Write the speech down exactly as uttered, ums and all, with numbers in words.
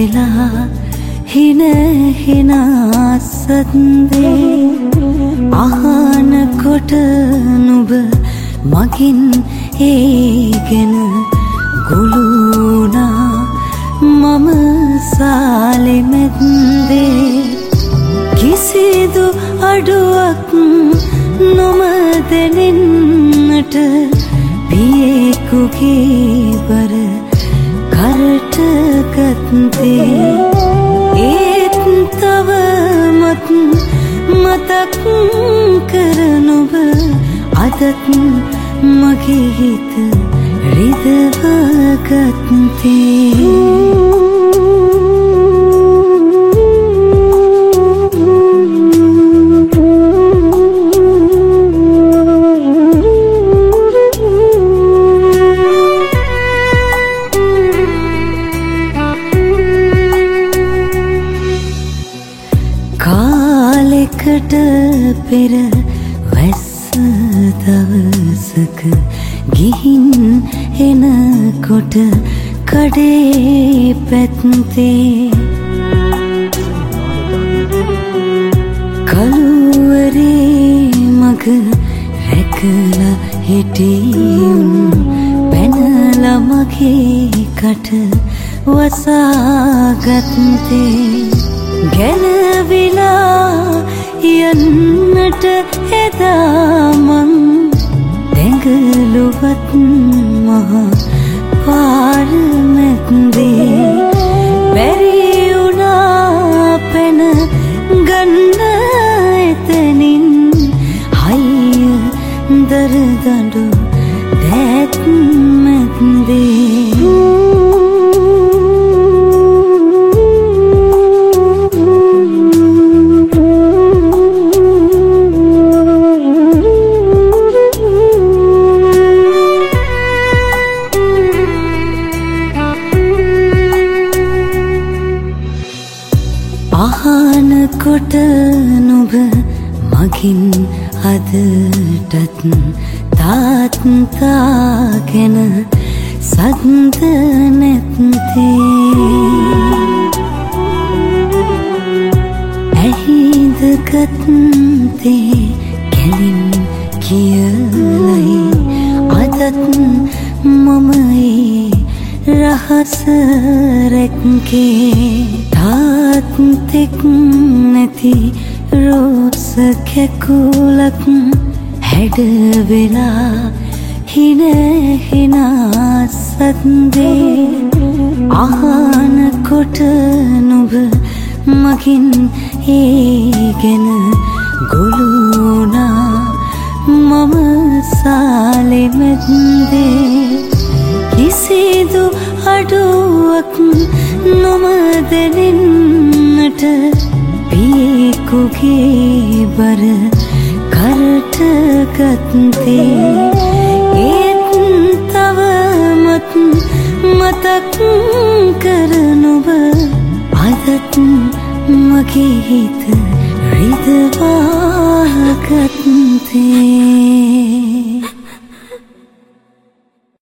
වෙලා හින හිනා සද්දේ අහනකොට නුඹ මගින් ඒගෙන ගොළුනා මම සාලෙ මැද්දේ කිසිදු අඩුවක් නොම දැනෙන්නට පියෙකුගේ බර කරට ගත්තේ ඒත් තවමත් මතක් කරන ඔබ අදත් මගේ හිත රිදවා ගත්තේ කාලෙකට පෙර වැස්ස දවසක ගිහින් එනකොට කඩේ පැත්තේ කළුවරේ මග රැකලා හිටියුන් පැනලා මගේ කට වසාගත්තේ ගැලවිලා යන්නට එදා මං දැඟලුවත් මහා පාර මැද්දේ බැරි වුණා පැන ගන්න එතනින් හයිය දරදඬු දැත් මැද්දේ අහනකොට නුඹ මගින් අදටත් තාත්තාගෙන සද්ද නැත්තේ ඇහිද ගත්තේ කැලින් කියලයි අදත් මම රහස රැක්කේ තාත්තෙක් නැති රෝස කැකුලක් හැඩ වෙලා හින හිනා සද්දේ අහනකොට නුඹ මගින් ඒගෙන ගොළුනා මම සාලෙ මැද්දේ කිසිදු අඩුවක් නොම දැනෙන්නට පියෙකුගේ බර කරට ගත්තේ ඒත් තවමත් මතක් කරන ඔබ අදත් මගේ හිත රිදවා ගත්තේ